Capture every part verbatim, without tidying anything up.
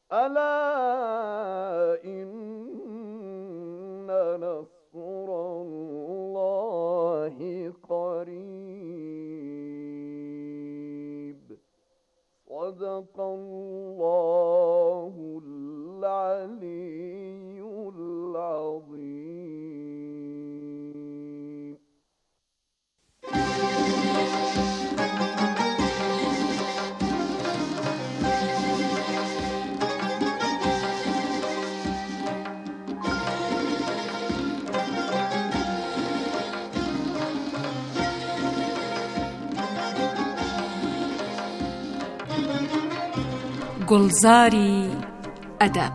ألا إن نصر الله قريب صدق الله العلي العظيم. گلزاری ادب.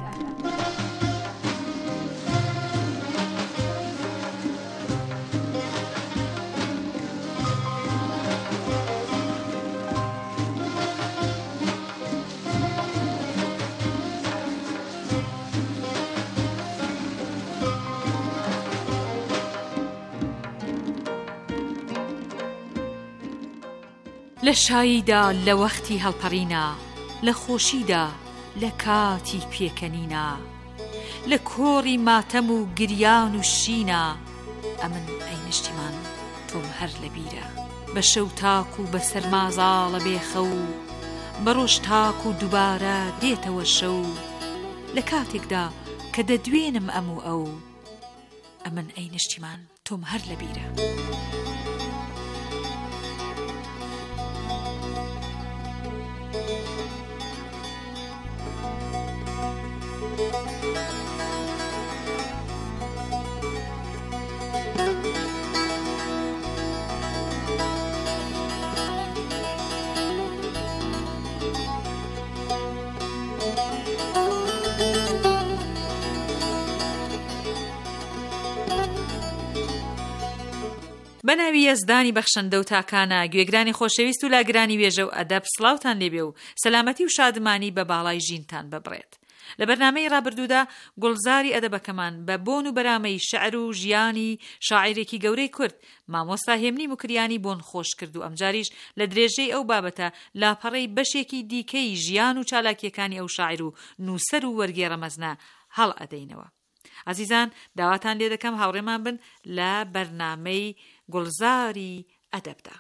لە شاییدا لە وەختی هەڵپەڕینە، لە خۆشیدا لە کاتی پێکەنینە، لە کۆڕی ماتەم و گریان و شینە، ئەمن ئەی نیشتیمان تۆم هەر لە بیرە. بە شەو تاک و بە سەرمازاڵە بێخە و بە ڕۆژ تاک و دووبارە دێتەوە شەو، لە کاتێکدا کە دەدوێنم ئەم و ئەو، ئەمن ئەی نیشتیمان تۆم هەر لە بیرە. بەناوی یەزدانی بەخشەندە و تاکانە، گوێگرانی خۆشەویست و لاگرانی وێژە و ئەدەب، سڵاوتان لێبێ و سەلامەتی و شادمانی بە باڵای ژینتان ببڕێت. لە بەرنامەی ڕابردوودا گوڵزاری ئەدەبەکەمان بە بۆن و بەرامەی شەعر و ژیانی شاعیرێکی گەورەی کورد مامۆستا هێمنی موکریانی بۆن خۆش کرد و ئەمجاریش لە درێژەی ئەو بابەتە لاپەڕەی بەشێکی دیکەی ژیان و چالاکیەکانی ئەو شاعیر و نووسەر و وەرگێڕە مەزنە هەڵ ئەدەینەوە. عزیزان، داواتان لێ دەکەم هاوڕێمان بن لە بەرنامەی گوڵزاری ئەدەبدا.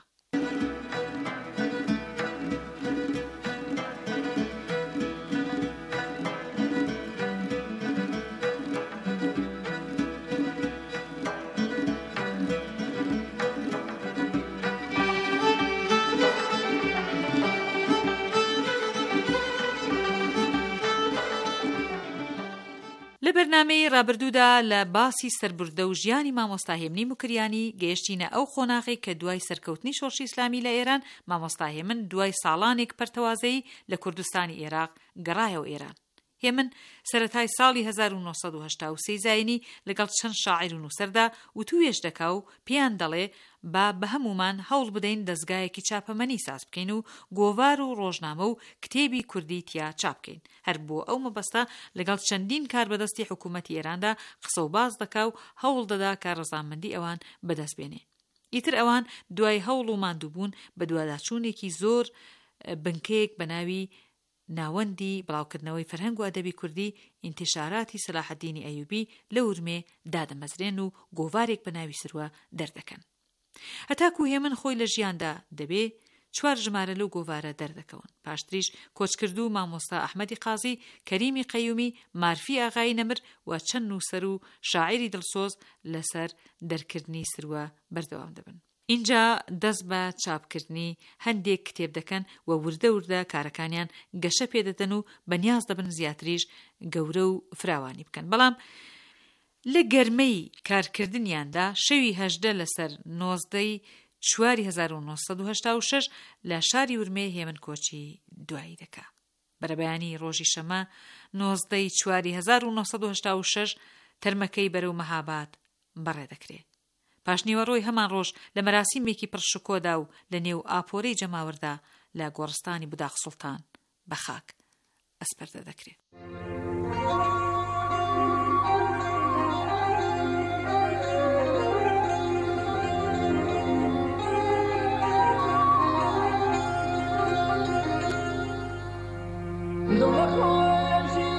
لە بەرنامەی ڕابردوودا لە باسی سەربردە و ژیانی مامۆستا هێمنی موکریانی گەیشتینە ئەو خۆناغی کە دوای سەرکەوتنی شۆڕشی ئیسلامی لە ئێران مامۆستا هێمن دوای ساڵانێک پەرتەوازەی لە کوردستانی عێراق گەڕایەوە ئێران. هێمن سەرەتای ساڵی هەزار و نۆ سەد و هەشتا و سێ زاینی لەگەڵ چەند شاعیر و نووسەردا وتوێژ دەکا و پێیان دەڵێ با بە هەمومان هەوڵ بدەین دەستگایەکی چاپەمەنی ساز بکەین و گۆڤار و ڕۆژنامە و کتێبی کوردی تیا چاپ بکەین. هەر بۆ ئەو مەبەستە لەگەڵ چەندین کار بەدەستی حکوومەتی ئێراندا قسە و باز دەکا و هەوڵ دەدا کە ڕەزامەندی ئەوان بەدەست بێنێ. ئیتر ئەوان دوای هەوڵ و ماندووبوون بە دوواداچوونێکی زۆر بنکەیەک بە ناوی ناوەندی بڵاوکردنەوەی فەرهەنگ و ئەدەبی کوردی ئینتیشاراتی سەلاحەددینی ئەیوبی لە ورمێ دادەمەزرێن و گۆڤارێک بە ناوی سروە دەردەکەن. هەتاکو هێمن خۆی لە ژیاندا دەبێ چوار ژمارە لەو گۆڤارە دەردەکەون. پاشتریش کۆچکردو مامۆستا ئەحمەدی قازی، کەریمی قەیومی، مارفی ئاغایی نەمر و چەند نووسەر و شاعیری دڵسۆز لەسەر دەرکردنی سروە بەردەوام دەبن. اینجا دەست بە چاپکردنی هەندێک کتێب دەکەن و وردە وردە کارەکانیان گەشە پێدەدەن و بەنیاز دەبن زیاتریش گەورە و فراوانی بکەن. بەڵام لە گەرمەی کارکردنیاندا شەوی هەژدە لەسەر نۆزدەی چواری هەزار و نۆ سەد و هەشتا و شەش لە شاری ورمێ هێمن کۆچی دوایی دەکا. بەرەبەیانی ڕۆژی شەمە نۆزدەی چواری هەزار و نۆ سەد و هەشتا و شەش تەرمەکەی بەرەو مەهاباد بەڕێ دەکرێت. پاشنیوەڕۆی هەمان ڕۆژ لە مەراسیمێکی پڕشکۆدا و لە نێو ئاپۆرەی جەماوەردا لە گۆڕستانی بوداق سوڵتان بە خاک ئەسپەردە دەکرێت. Don't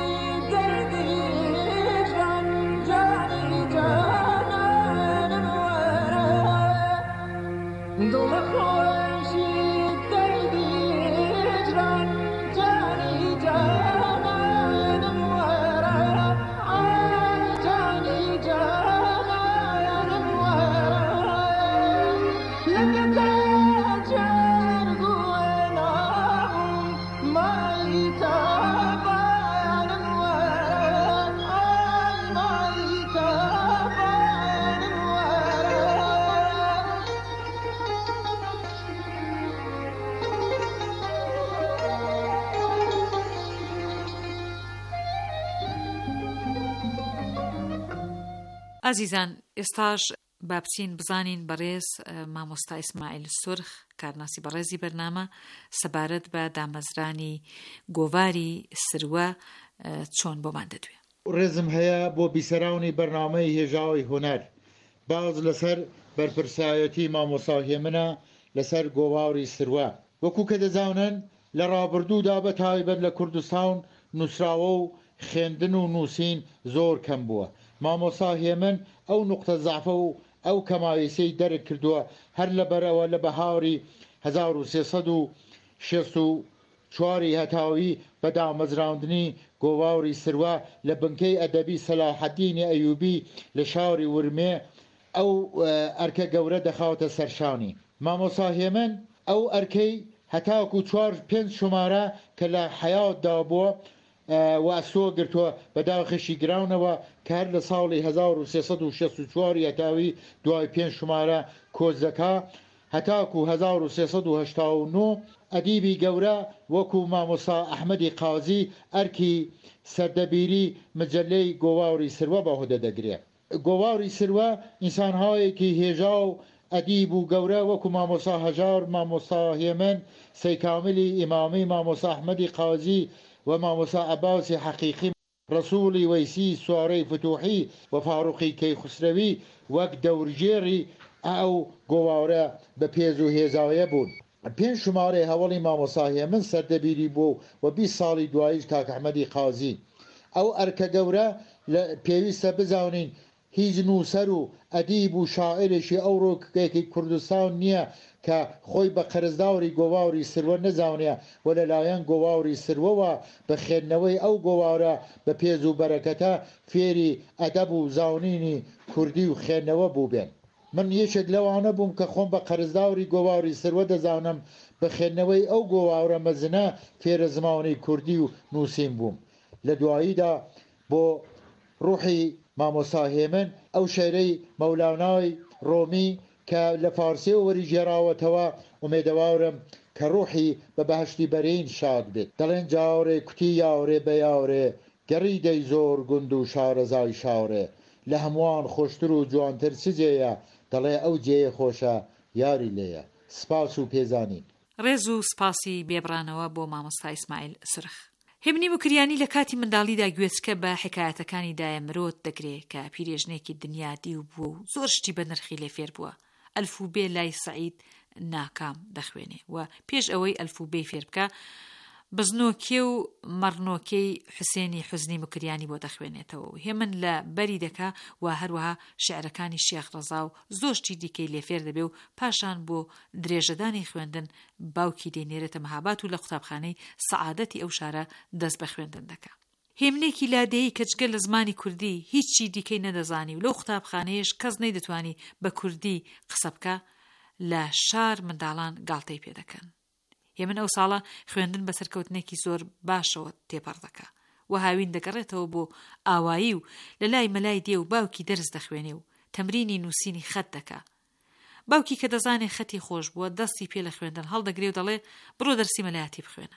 ئازیزان ئێستاش با بچین بزانین بەڕێز مامۆستا ئیسماعیل سورخ کارناسی بەڕێزی بەرنامە سەبارەت بە دامەزرانی گۆڤاری سروە چۆن بۆمان دەدوێ. ڕێزم هەیە بۆ بیسەراونی بەرنامەی هێژاوی هونەر باز لەسەر بەرپرسایەتی مامۆستا هێمنە لەسەر گۆڤاری سروە. وەکو کە دەزانن لە ڕابردوودا بە تایبەت لە کوردستان نووسراوە و خوێندن و نووسین زۆر کەم بووە. مامۆستا هێمن ئەو نوقتە زعفە و ئەو کەمایەسەی دەرک کردووە هەر لەبەرەوە لە بەهاوری هەزار و سێسەد و شێست و چواری هەتاوی بە دامەزراندنی گۆڤاری سروە لە بنکەی ئەدەبی سەلاحەددینی ئەیوبی لە شاری ورمێ ئەو ئەرکە گەورە دەخاوتە سەرشانی. مامۆستا هێمن ئەو ئەرکەی هەتاکو چوار پێنج شمارە کە لە حەیاتدا بووە واسۆ گرتووە بەداخشی گراونەوە کە هەر لە ساڵی هەزار و سێسەد و شەست و چواری هەتاوی دوای پێنج شمارە کۆزەکە هەتاکو هەزار و سێسەد و هەشتا و نۆ ئەدیبی گەورە وەکو مامۆستا ئەحمەدی قازی ئەرکی سەردەبیری مجلەی گۆڤاری سروە بەهودە دەگرێت. گۆڤاری سروە ئینسانهایەکی هێژا و ئەدیب و گەورە وەکو مامۆستا هەژار، مامۆستا هێمن، سەیکاملی ئیمامی، مامۆستا ئەحمەدی قازی و مامۆستا عەباسی حەقیقی، ڕەسووڵی وەیسی، سوارەی فتوحی و فاڕوقی کەیخسرەوی وەک دەورگێڕی ئەو گۆڤارە بە پێز و هێزاویە بوون. پێنج شمارەی هەوڵی مامۆستا هێمن سەردەبیری بوو و بیست ساڵی دواییش کاک ئەحمەدی قازی. ئەو ئەرکە گەورە پێویستە بزانین هیچ نووسەر و ئەدیب و شاعرێکی ئەو ڕۆکێکی کوردستان نییە کە خۆی بە قەرزداوری گۆڤاری سروە نەزانێ و لەلایەن گۆڤاری سروەوە بە خوێندنەوەی ئەو گۆڤارە بە پێز و بەرەکەتە فێری ئەدەب و زانینی کوردی و خوێندنەوە بوو بێن. من یەکێک لەوانە بووم کە خۆم بە قەرزداوری گۆڤاری سروە دەزانم بە خوێندنەوەی ئەو گۆڤارە مەزنە فێرە زمانی کوردی و نووسین بووم. لە دواییدا بۆ ڕوحی مامۆستا هێمن ئەو شەعرەی مەولانای ڕۆمی کە لە فارسی وەری گێڕاوەتەوە ئومێدەوارم کە ڕوحی بە بەهشتی بەرین شاد بێت. دەڵێن جاورێ کوتی یاورێ بە یاورێ گەڕی دەی زۆر گوند و شارەزای شاورێ لە هەمووان خۆشتر و جوانتر چ جێیە دەڵێ ئەو جێیە خۆشە یاری لێیە. سپاس و پێزانین. ڕێز و سپاسی بێبرانەوە بۆ مامۆستا ئیسماعیل سورخ. هێمنی مکریانی لە کاتی منداڵیدا گوێچکە بە حکایەتەکانی دایە مرۆت دەگرێت کە پیرێژنێکی دنیا دیو بووە و زۆر شتی بە نرخی لێ فێر بووە. ئەلفوبێ لای سەعید ناکام دەخوێنێ و پێش ئەوەی ئەلفوبێ فێر بکە بزنۆکێ و مەڕنۆکەی حوسێنی حوزنی مکریانی بۆ دەخوێنێتەوە و هێمن لە بەری دەکا و هەروەها شێعرەکانی شێخ ڕەزا و زۆر شتی دیکەی لێفێر دەبێ و پاشان بۆ درێژەدانی خوێندن باوکی دێنێرێتە مەهاباد و لە قوتابخانەی سەعادەتی ئەو شارە دەست بە خوێندن دەکا. هێمنێکی لادەیی کە جگە لە زمانی کوردی هیچی دیکەی نەدەزانی و لەو قوتابخانەیەش کەس نەیدەتوانی بە کوردی قسە بکە لە شار منداڵان گاڵتەی پێدەکەن. هێمن ئەو ساڵە خوێندن بە سەرکەوتنێکی زۆر باشەوە تێپەڕ دەکا و هاوین دەگەڕێتەوە بۆ ئاوایی و لە لای مەلای دێ و باوکی دەرز دەخوێنێ و تەمرینی نووسینی خەت دەکا. باوکی کە دەزانێ خەتی خۆش بووە دەستی پێ لە خوێندن هەڵدەگرێ و دەڵێ بڕۆ دەرسی مەلایەتی بخوێنە.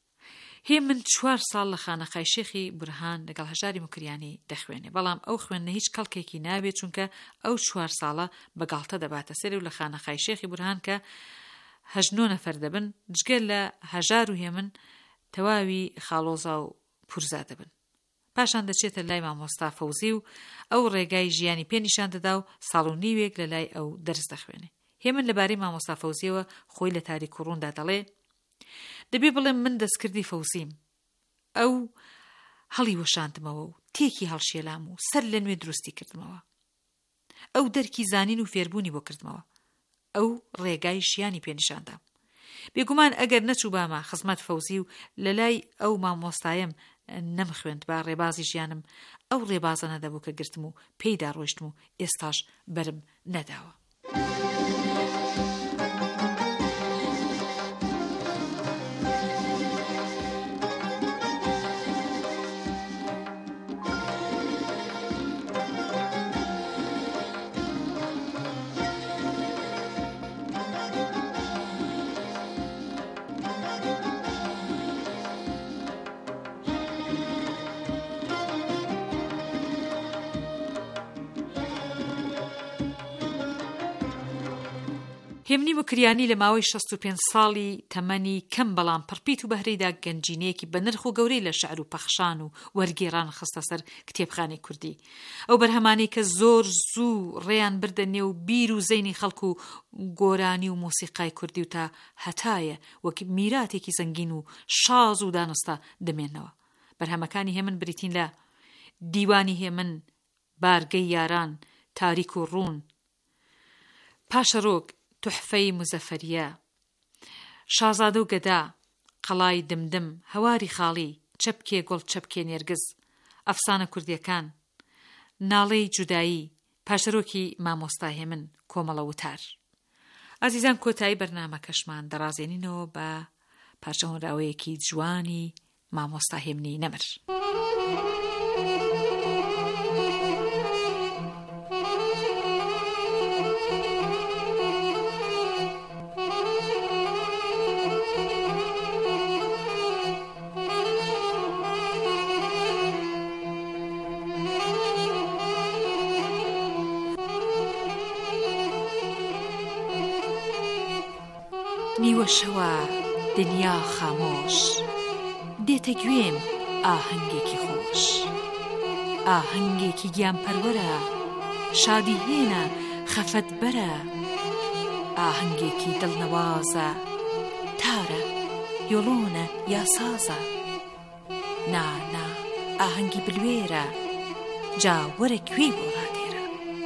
هێمن چوار ساڵ لە خانەخای شێخی بورهان لەگەڵ هەژاری مکریانی دەخوێنێ، بەڵام ئەو خوێندنە هیچ کەڵکێکی نابێت چونکە ئەو چوار ساڵە بەگاڵتە دەباتە سەرێ و لە خانەخای شێخی بورهان کە هەژنۆ نەفەر دەبن جگە لە هەژار و هێمن تەواوی خاڵۆزا و پورزا دەبن. پاشان دەچێتە لای مامۆستا فەوزی و ئەو ڕێگای ژیانی پێنیشان دەدا و ساڵ و نیوێک لە لای ئەو دەرس دەخوێنێ. هێمن لەبارەی مامۆستا فەوزیەوە خۆی لە تاریک و ڕووندا دەڵێ دەبێ بڵێم من دەستکردی فەوزیم، ئەو هەڵی وەشاندمەوە و تێکی هەڵشێلام و سەر لە نوێ دروستی کردمەوە، ئەو دەرکی زانین و فێربوونی بۆ کردمەوە، ئەو ڕێگای ژیانی پێنیشاندام. بێگومان ئەگەر نەچوو بامە خزمەت فەوزی و لە لای ئەو مامۆستایم نەمخوێند با ڕێبازی ژیانم ئەو ڕێبازە نەدەبوو کە گرتم و پێیدا ڕۆیشتم و ئێستاش بەرم نەداوە. هێمنی مکریانی لە ماوەی شەست و پێنج ساڵی تەمەنی کەم بەڵام پڕپیت و بەهرەیدا گەنجینەیەکی بە نرخ و گەورەی لە شەعر و پەخشان و وەرگێڕان خستە سەر کتێبخانەی کوردی. ئەو بەرهەمانەی کە زۆر زوو ڕێیان بردە نێو بیر و زەینی خەڵک و گۆرانی و مۆسیقای کوردی و تا هەتایە وەک میراتێکی زەنگین و شاز و دانستا دەمێنەوە. بەرهەمەکانی هێمن بریتین لە دیوانی هێمن، بارگەی یاران، تاریک و ڕوون، پاشەرۆک، تحفەی مزەفەریە، شازادە و گەدا، قەڵای دمدم، هەواری خاڵی، چەپکێ گوڵ چەپکێ نێرگز، ئەفسانە کوردیەکان، ناڵەی جودایی، پاشەرۆکی مامۆستا هێمن، کۆمەڵە وتار. ئازیزان، کۆتایی بەرنامەکەشمان دەڕازێنینەوە بە پارچە هۆنراوەیەکی جوانی مامۆستا هێمنی نەمر. نیوە شەوە دنیا خامۆش، دێتە گوێم ئاهەنگێکی خۆش، ئاهەنگێکی گیانپەروەرە، شادی هێنە خەفەت بەرە، ئاهەنگێکی دڵنەوازە، تارە یۆڵۆنە یا سازە، نا نا ئاهەنگی بلوێرە، جا وەرە کوێی بۆ ڕادێرە،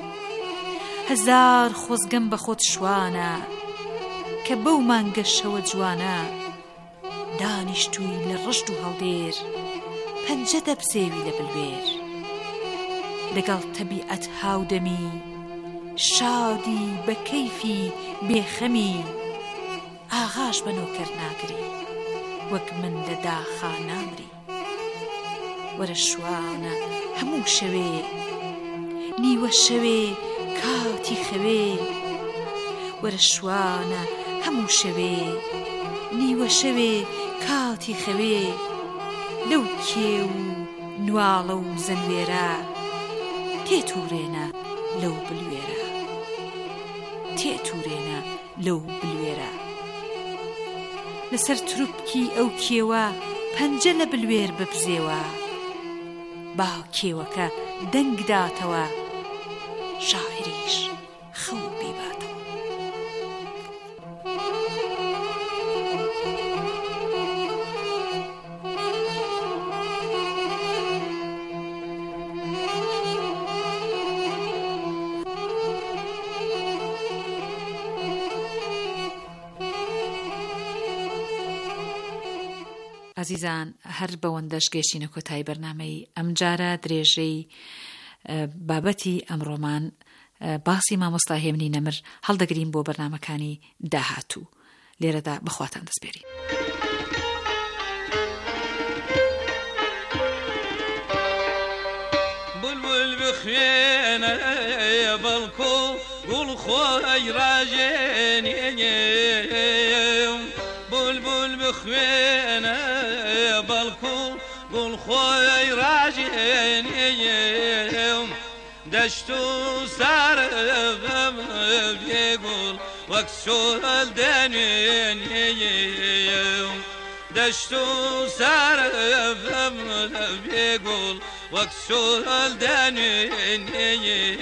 هەزار خۆزگەم بە خۆت شوانە، کە بەو مانگە شەوە جوانە، دانیشتووی لە ڕشت و هەڵدێر، پەنجە دەبسێوی لە بلوێر، لەگەڵ تەبیعەت هاودەمی، شادی بە کەیفی بێخەمی، ئاغاش بە نۆکەر ناگری، وەک من لە داخا نامری، وەرە شوانە هەموو شەوێ، نیوە شەوێ کاتی خەوێ، وەرە شوانە هەموو شەوێ، نیوە شەوێ کاتی خەوێ، لەو کێ و نواڵە و زەنوێرە، تێتوڕێنە لەو بلوێرە، تێتوڕێنە لەو بلوێرە، لەسەر تروپکی ئەو کێوە پەنجە لە بلوێر ببزێوە، با کێوەکە دەنگ داتەوە، شاعریش خەو بیباتەوە. عزیزان، هەر بەوەندەش گەیشتینە کۆتایی بەرنامەی ئەم جارە درێژەی بابەتی ئەمڕۆمان باسی مامۆستا هێمنی نەمر هەڵدەگرین بۆ بەرنامەکانی داهاتوو. لێرەدا بەخواتان دەسپێرین. بلبل بخوێنە بەڵکۆ گوڵ خۆی ڕاژێنێ، بلبل بخوێنە بەڵکۆ گوڵ خۆی ڕاژێنێ، دەشت و سارەغەم بێگوڵ وەک سۆل دەنوێنێ، دەشت و سارەغەم بێگوڵ وەک سۆل دەنوێنێ،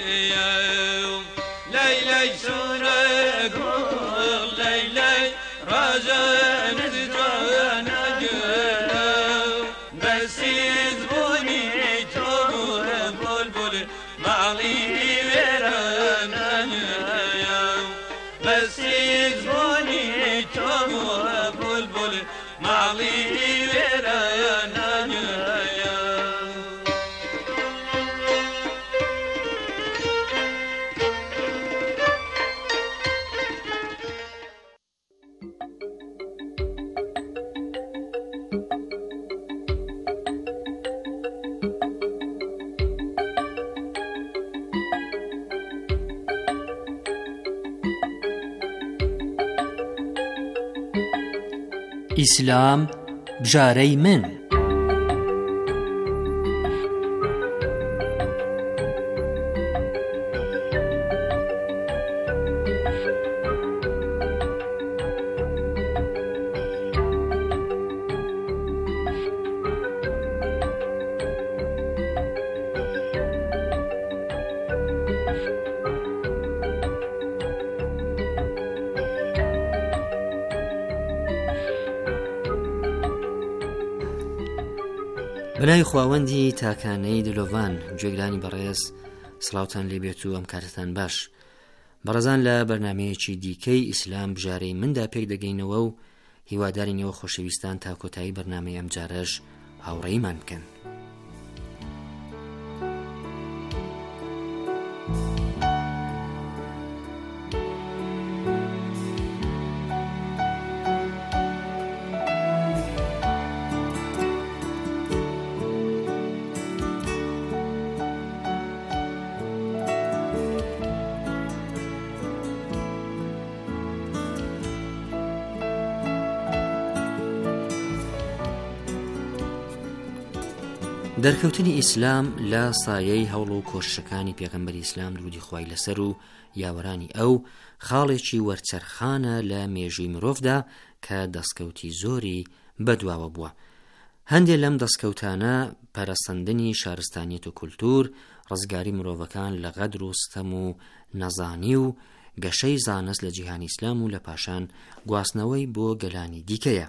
لەیلەی سوورە گوڵ لەیلەی ڕاژەنت جوانە گوێرە، بەسیز بوونی تۆ بولبول ماڵی وێرانە، بەسیز بوونی تۆ بولبول ماڵی وێرانە. ئیسلام بژارەی من. بەلای خواوەندی تاکانەی دلۆڤان گوێگرانی بەڕێز سڵاوتان لێبێت و ئەم کاتتان باش. بەڕێزان لە بەرنامەیەکی دیکەی ئیسلام بژارەی مندا پێک دەگەینەوە و هیوادارینەوە خۆشەویستان تا کۆتایی بەرنامەی ئەم جارەش هاوڕێیمان بکەن. دەرکەوتنی ئیسلام لە سایەی هەوڵ و کۆششەکانی پێغەمبەری ئیسلام درودی خوای لەسەر و یاوەرانی ئەو خاڵێکی وەرچەرخانە لە مێژووی مرۆڤدا کە دەستکەوتی زۆری بەدواوە بووە. هەندێک لەم دەستکەوتانە پەرەسەندنی شارستانیەت و کولتور، ڕزگاری مرۆڤەکان لە غەدر و ستەم و نەزانی و گەشەی زانست لە جیهانی ئیسلام و لە پاشان گواستنەوەی بۆ گەلانی دیکەیە.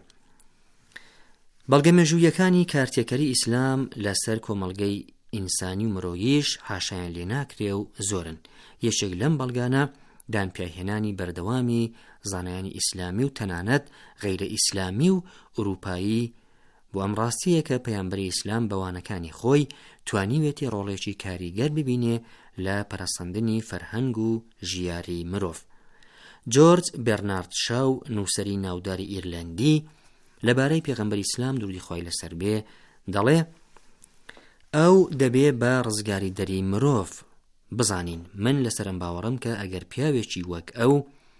بەڵگە مێژوویەکانی کارتێکەری ئیسلام لەسەر کۆمەڵگەی ئینسانی و مرۆییش حاشایان لێ ناکرێ و زۆرن. یەکێک لەم بەڵگانە دانپێهێنانی بەردەوامی زانایانی ئیسلامی و تەنانەت غەیرە ئیسلامی و ئوروپایی بۆ ئەم ڕاستیە کە پەیامبەری ئیسلام بەوانەکانی خۆی توانیوێتی ڕۆڵێکی کاریگەر ببینێ لە پەرەسەندنی فەرهەنگ و ژیاری مرۆڤ. جۆرج بێرنارد شاو، نووسەری ناوداری ئیرلەندی، لەبارەی پێغەمبەری ئیسلام درودی خوای لەسەر بێ دەڵێ ئەو دەبێ بە ڕزگاری دەری مرۆڤ بزانین. من لەسەرم باوەڕم کە ئەگەر پیاوێکی وەک ئەو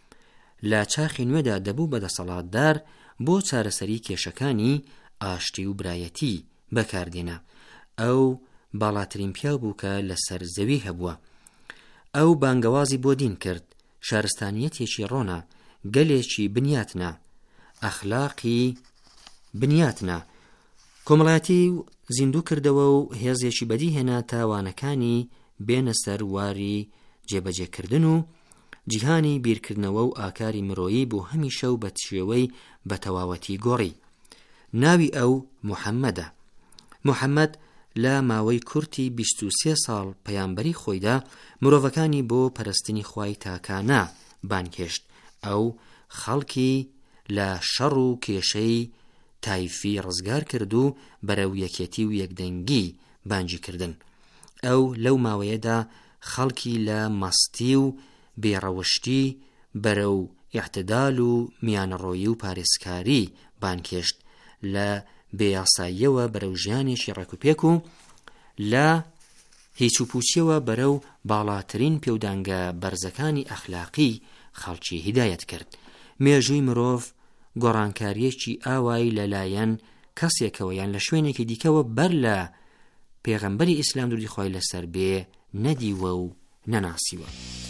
لە چاخی نوێدا دەبوو بەدەسەڵاتدار بۆ چارەسەری کێشەکانی ئاشتی و برایەتی بەکاردێنا، ئەو باڵاترین پیاو بوو کە لەسەر زەوی هەبووە. ئەو بانگەوازی بۆ دین کرد، شارستانیەتێکی ڕۆنا، گەلێکی بنیاتنا، ئەخلاقی بنیاتنا، کۆمەڵایەتی زیندوو کردەوە و هێزێکی بەدی هێنا تاوانەکانی بێنە سەر واری جێبەجێکردن و جیهانی بیرکردنەوە و ئاکاری مرۆیی بۆ هەمیشە و بە شێوەی بە تەواوەتی گۆڕی. ناوی ئەو محەممەدە. محەممەد لە ماوەی کورتی بیست و سێ ساڵ پەیامبەری خۆیدا مرۆڤەکانی بۆ پەرستنی خوای تاکانە بانکێشت. ئەو خەڵکی لە شەڕ و کێشەی تایفی ڕزگار کرد و بەرەو یەکێتی و یەکدەنگی بانگی کردن. ئەو لەو ماوەیەدا خەڵکی لە مەستی و بێڕەوشتی بەرەو ئیعتدال و میانەڕۆیی و پارێزکاری بانکێشت، لە بێیاساییەوە بەرەو ژیانێکی ڕێکوپێک و لە هیچ و پوچیەوە بەرەو باڵاترین پێودانگە بەرزەکانی ئەخلاقی خەڵکی هیدایەت کرد. مێژووی مرۆڤ گۆڕانکاریەکی ئاوایی لەلایەن کەسێکەوە یان لە شوێنێکی دیکەوە بەر لە پێغەمبەری ئیسلام درودی خوای لەسەر بێ نەدیوە و نەناسیوە.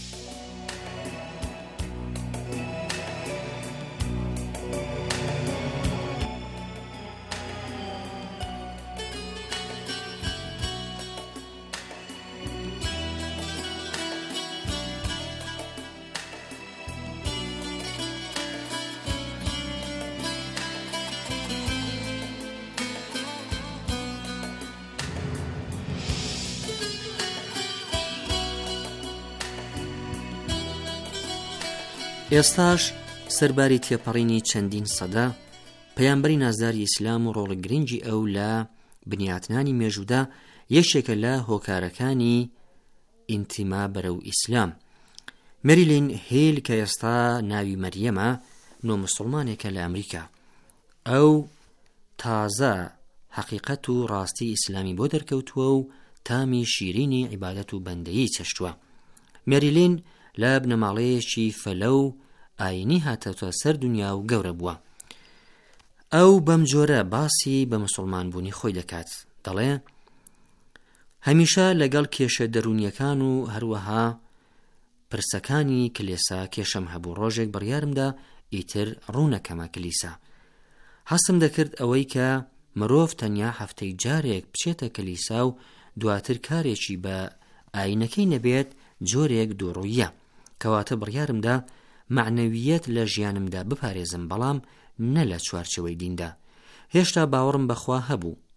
ئێستاش سەرباری تێپەڕینی چەندین سەدا پەیامبەری نازداری ئیسلام و ڕۆڵە گرنگی ئەو لە بنیاتنانی مێژوودا یەکێکە لە هۆکارەکانی ئینتیما بەرەو ئیسلام. مەریلین هێل کە ئێستا ناوی مەریەمە نۆ موسڵمانێکە لە ئەمریکا. ئەو تازە حەقیقەت و ڕاستی ئیسلامی بۆ دەرکەوتووە و تامی شیرینی عیبادەت و بەندەیی چەشتووە. مەریلین لە بنەماڵەیەکی فەلە و ئاینی هاتەوە سەر دنیا و گەورە بووە. ئەو بەم جۆرە باسی بە مسلمان بوونی خۆی دەکات. دەڵێ هەمیشە لەگەڵ کێشە دەرونیەکان و هەروەها پرسەکانی کلێسا کێشەم هەبوو. ڕۆژێک بڕیارمدا ئیتر ڕوونەکەمە کلیسا. حەسم دەکرد ئەوەی کە مرۆڤ تەنیا هەفتەی جارێک بچێتە کلیسا و دواتر کارێکی بە ئاینەکەی نەبێت جۆرێک دووڕوویە. کەواتە بڕیارمدا معنەویەت لە ژیانمدا بپارێزم، بەڵام نە لە چوارچەوەی دیندا. هێشتا باوەڕم بەخوا هەبوو.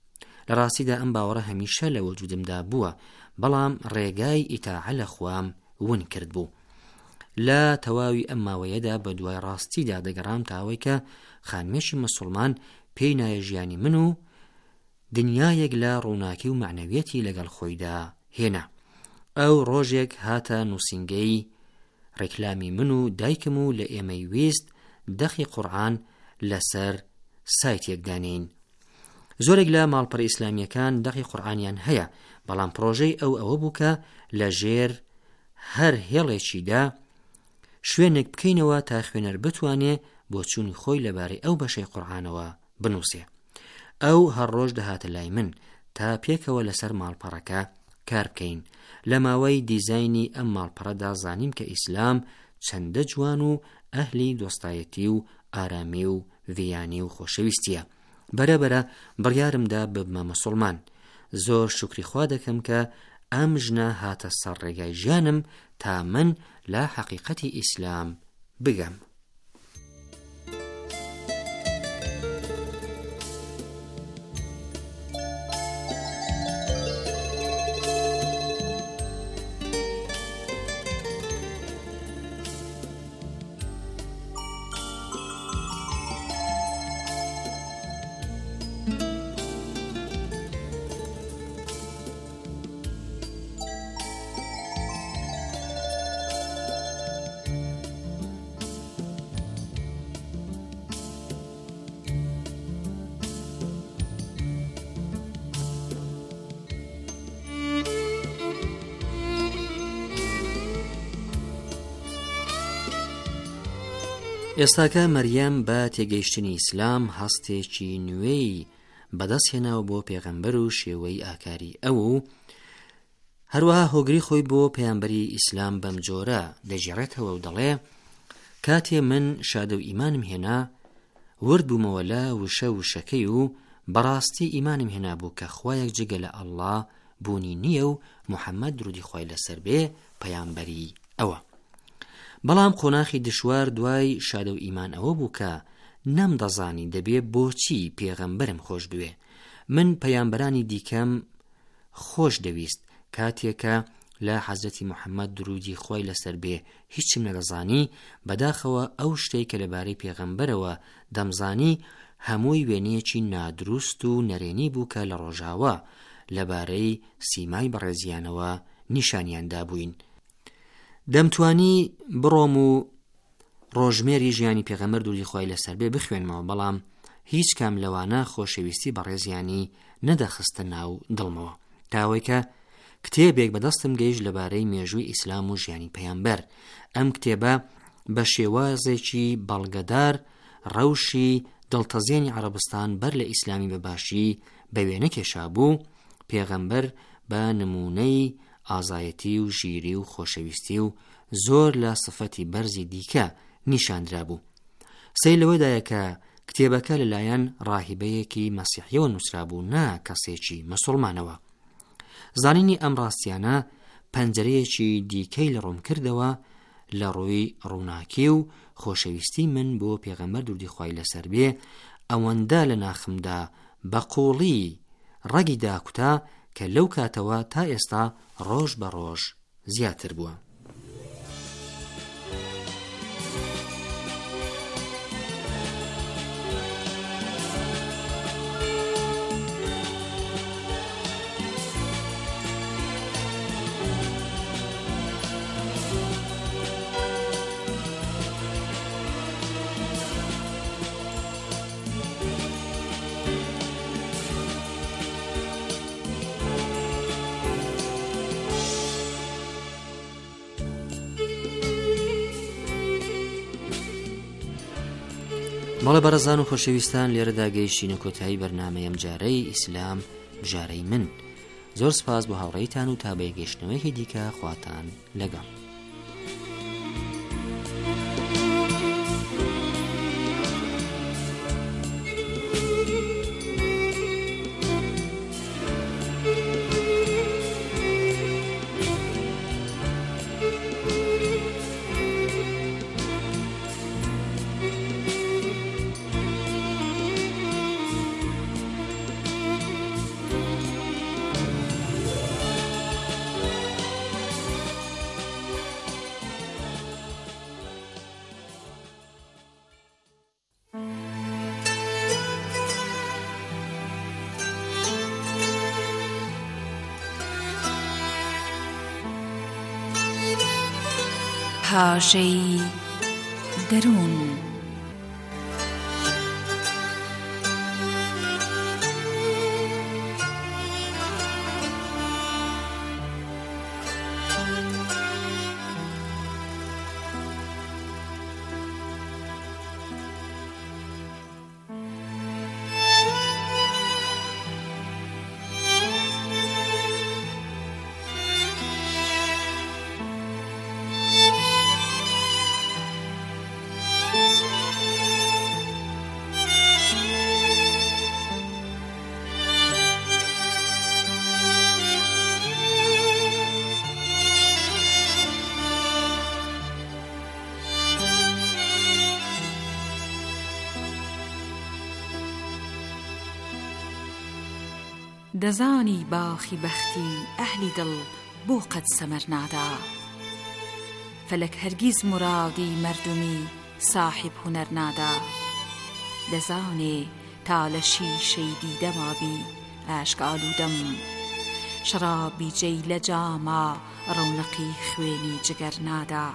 لە ڕاستیدا ئەم باوەڕە هەمیشە لە وجودمدا بووە، بەڵام ڕێگای ئیتاعە لە خوام ون کرد بوو. لە تەواوی ئەم ماوەیەدا بە دوای ڕاستیدا دەگەڕام تاوەی کە خانمێشی مسلمان پێی نایە ژیانی من و دنیایەک لە ڕووناکی و معنەویەتی لەگەڵ خۆیدا هێنا. ئەو ڕۆژێک هاتە نووسینگەی ڕێکلامی من و دایکم و لە ئێمەی ویست دەخی قورئان لەسەر سایتێک دانین. زۆرێک لە ماڵپەڕ ئیسلامیەکان دەخی قورئانیان هەیە، بەڵام پرۆژەی ئەو ئەوە بوو کە لە ژێر هەر هێڵێکیدا شوێنێک بکەینەوە تا خوێنەر بتوانێ بۆ چوونی خۆی لەبارەی ئەو بەشەی قورئانەوە بنووسێ. ئەو هەر ڕۆژ دەهاتە لای من تا پێکەوە لەسەر ماڵپەڕەکە کار بکەین. لە ماوەی دیزاینی ئەم ماڵپەڕەدا زانیم کە ئیسلام چەندە جوان و ئەهلی دۆستایەتی و ئارامی و ڤیانی و خۆشەویستیە. بەرەبەرە بڕیارمدا ببمە مسلمان. زۆر شکری خوا دەکەم کە ئەم ژنە هاتە سەر ڕێگای ژیانم تا من لە حەقیقەتی ئیسلام بگەم. ئێستاکە مەریەم بە تێگەیشتنی ئیسلام هەستێکی نوێی بەدەستهێناوە بۆ پێغەمبەر و شێوەی ئاکاری ئەو و هەروەها هۆگری خۆی بۆ پەیامبەری ئیسلام بەم جۆرە دەژێڕێتەوە و دەڵێ کاتێ من شادە و ئیمانم هێنا ورد بوومەوە لە وشە وشەکەی و بەڕاستی ئیمانم هێنا بوو کە خوایەک جگە لە ئەڵڵا بوونی نییە و محەممەد درودی خوای لەسەر بێ پەیامبەری ئەوە. بەڵام قۆناخی دشوار دوای شادە و ئیمان ئەوە بوو کە نەمدەزانی دەبێ بۆچی پێغەمبەرم خۆش بوێ. من پەیامبەرانی دیکەم خۆش دەویست کاتێکە لە حەزرەتی محەممەد درودی خوای لەسەر بێ هیچم نەدەزانی، بەداخەوە ئەو شتێک کە لەبارەی پێغەمبەرەوە دەمزانی هەمووی وێنەیەکی نادروست و نەرێنی بوو کە لە ڕۆژاوە لەبارەی سیمای بەڕێزیانەوە نیشانیاندا بووین. دەمتوانی بڕۆم و ڕۆژمێری ژیانی پێغەمبەر درودی خوای لەسەر بێ بخوێنمەوە، بەڵام هیچ کام لەوانە خۆشەویستی بەڕێزیانی نەدەخستە ناو دڵمەوە. تاوەی کە کتێبێک بەدەستم گەیشت لەبارەی مێژووی ئیسلام و ژیانی پەیامبەر. ئەم کتێبە بە شێوازێکی بەڵگەدار ڕەوشی دڵتەزیێنی عەرەبستان بەر لە ئیسلامی بەباشی بە وێنە کێشا بوو. پێغەمبەر بە نمونەی ئازایەتی و ژیری و خۆشەویستی و زۆر لە سفەتی بەرزی دیکە نیشاندرا بوو. سەی لەوەدایە کە کتێبەکە لەلایەن ڕاهیبەیەکی مەسیحیەوە نووسرا بوو، نا کەسێکی مسلمانەوە. زانینی ئەم ڕاستیانە پەنجەرەیەکی دیکەی لە ڕوون کردەوە لە ڕووی ڕووناکی و خۆشەویستی من بۆ پێغەمبەر درودی خوای لەسەر بێ ئەوەندە لە ناخمدا بەقوڵی ڕەگی داکوتا کە لەو کاتەوە تا ئێستا ڕۆژ بە ڕۆژ زیاتر بووە. مەڵە بەڕێزان و خۆشەویستان، لێرەدا گەیشتینە کۆتایی بەرنامەیەم جارەی ئیسلام بژارەی من. زۆر سپاس بۆ هاوڕێیتان و تا بە یەکگەشتنەوەیەکی دیکە خواتان لەگەڵ. کاژەی دەروون. دەزانی باخی بەختی ئەهلی دڵ بۆ قەت سەمەر نادا، فەلەک هەرگیز مرادی مردمی صاحب هونەر نادا. دەزانێ تا لە شیشەی دیدەمابی ئاشک ئالوودەم، شەرابی جێی لە جاما ڕەونەقی خوێنی جگەر نادا.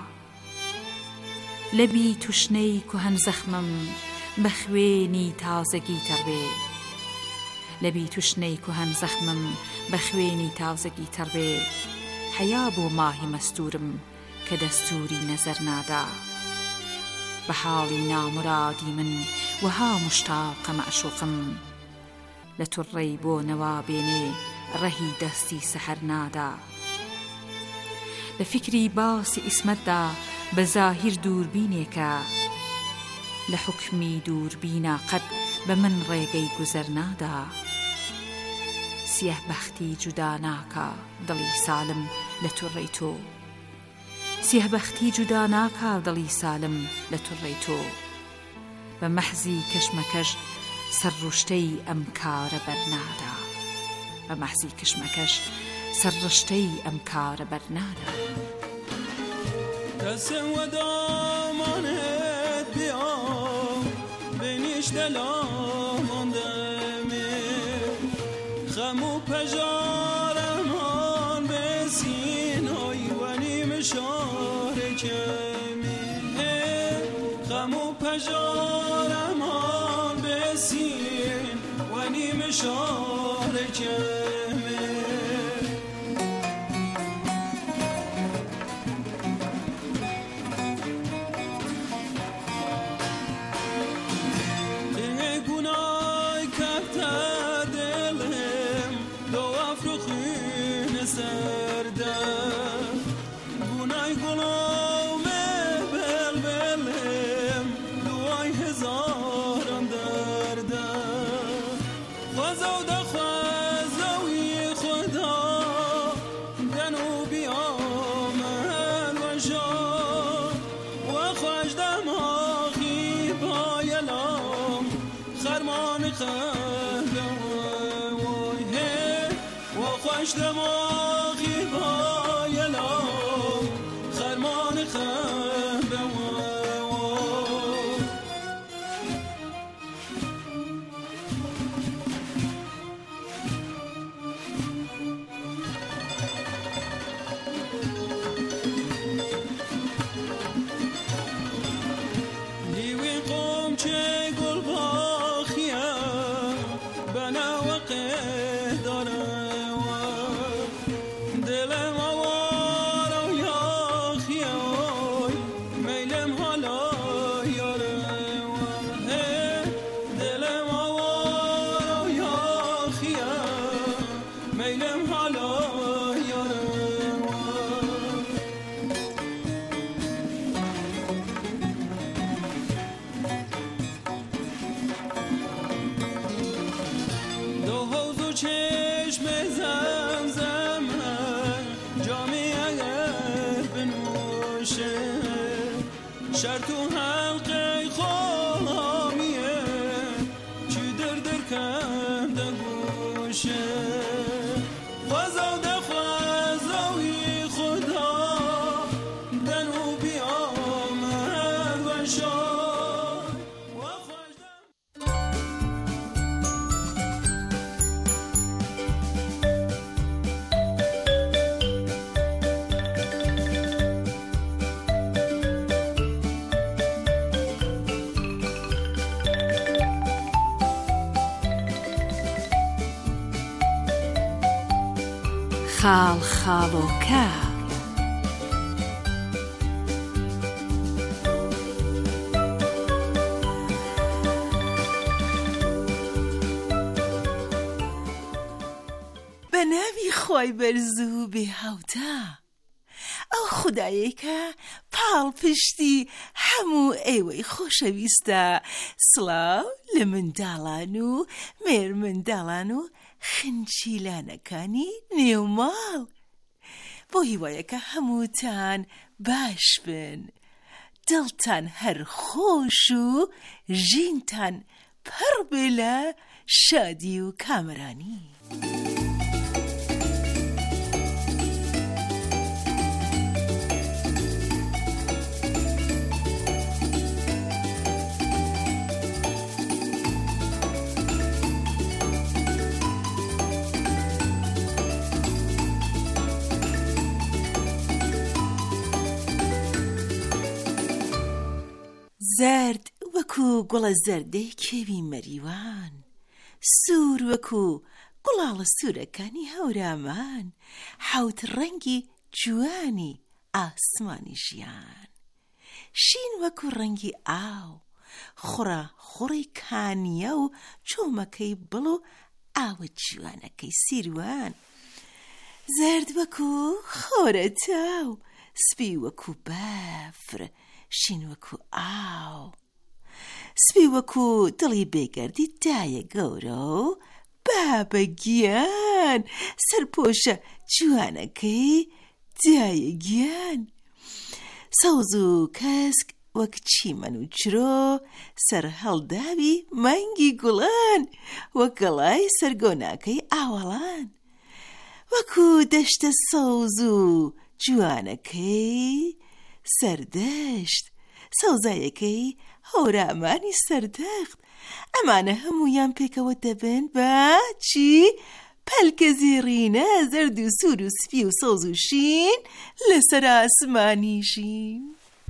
لەبی توشنەی کوهەن زەخمم بە خوێنی تازەگی تەڕبێ، لەبی توشنەی کوهەن زەخمم بە خوێنی تازەگی تەڕبێ. حەیا بۆ ماهی مەستورم کە دەستوری نەزەر نادا. بە حاڵی نامرادی من وەها مشتاقە مەعشوقم، لە توڕەی بۆ نەوابێنێ ڕەهی دەستی سەحەر نادا. لە فکری باسی ئیسمەتدا بە زاهیر دووربینێکە، لە حوکمی دووربینا قەت بە من ڕێگەی گوزەر نادا. سیه بەختی جودا ناکا دڵی سالم لە توڕەی تۆ، سیه بەختی جودا ناکا دڵی سالم لە توڕەی تۆ. بە مەحزی کەشمەکەش سەر ڕوشتەی ئەم کارە بەرنادا، بە مەحزی کەشمەکەش سەر ڕشتەی ئەم کارە بەرنادا. دەسم وەدامانێت بیا بینیشتە لاماندەمێ، خەم و پەژارەمان بێسینۆی وەنیمە شارێکەمێ، خەم و پەژارەمان بێسین وەنیمە شارێکەمێ. دماغی بایلام خرمان خنده لیوی قوم چه گل باخیم بنا وقت دارم، شرط و حلقه خامیه چی در در کنده گوشه، وزاده خوزاوی خدا دنو بیامد و شاد و خوشدم. خاڵ خاڵۆکە. بە ناوی خۆی بەرزوو بێ هاوتا، ئەو خودایەکە پاڵ پشتی هەموو ئێوەی خۆشەویستە. سڵاو لە منداڵان و مێر منداڵان و خنچیلانەکانی نێوماڵ. بۆ هیوایەکە هەمووتان باش بن، دڵتان هەر خۆش و ژینتان پڕ بێ لە شادی و کامرانی. زرد وەکو گوڵە زەردەی کێوی مەریوان، سوور وەکو گوڵاڵە سوورەکانی هەورامان، حەوت ڕەنگی جوانی ئاسمانی ژیان، شین وەکو ڕەنگی ئاو، خوڕە خوڕی کانیە و چۆمەکەی بڵ و ئاوە جوانەکەی سیروان. زرد وەکو خۆرە تاو، سپی وەکو بەفر، شین وەکو ئاو، سپی وەکو دڵی بێگەردی دایە گەورە و بابە گیان، سەرپۆشە جوانەکەی دایە گیان. سەوز و کەسک وەک چیمەن و چرۆ، سەر هەڵداوی مانگی گوڵان، وەک گەڵای سەرگۆناکەی ئاوەڵان. وەکو دەشتە سەوز و جوانەکەی سەردەشت، سەوزایەکەی هەورامانی سەردەخت. ئەمانە هەموویان پێکەوە دەبن بە چی؟ پەلکە زێڕینە زەرد و سوور و سپی و سەوز و شین لەسەر ئاسمانی ژین.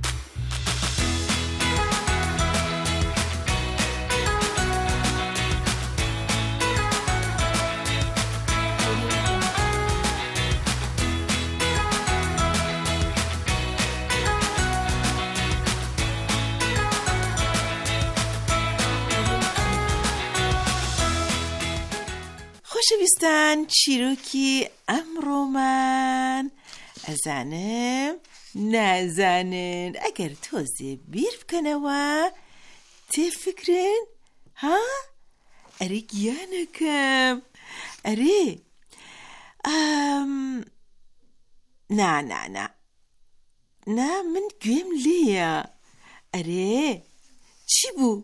خۆشەویستان، چیرۆکی ئەمڕۆمان ئەزانم نازانن، ئەگەر تۆزێ بیر بکەنەوە تێفکرن. ها؟ ئەرێ گیانەکەم، ئەرێ ئەم نا نا نا نا من گوێم لێیە. ئەرێ چی بوو؟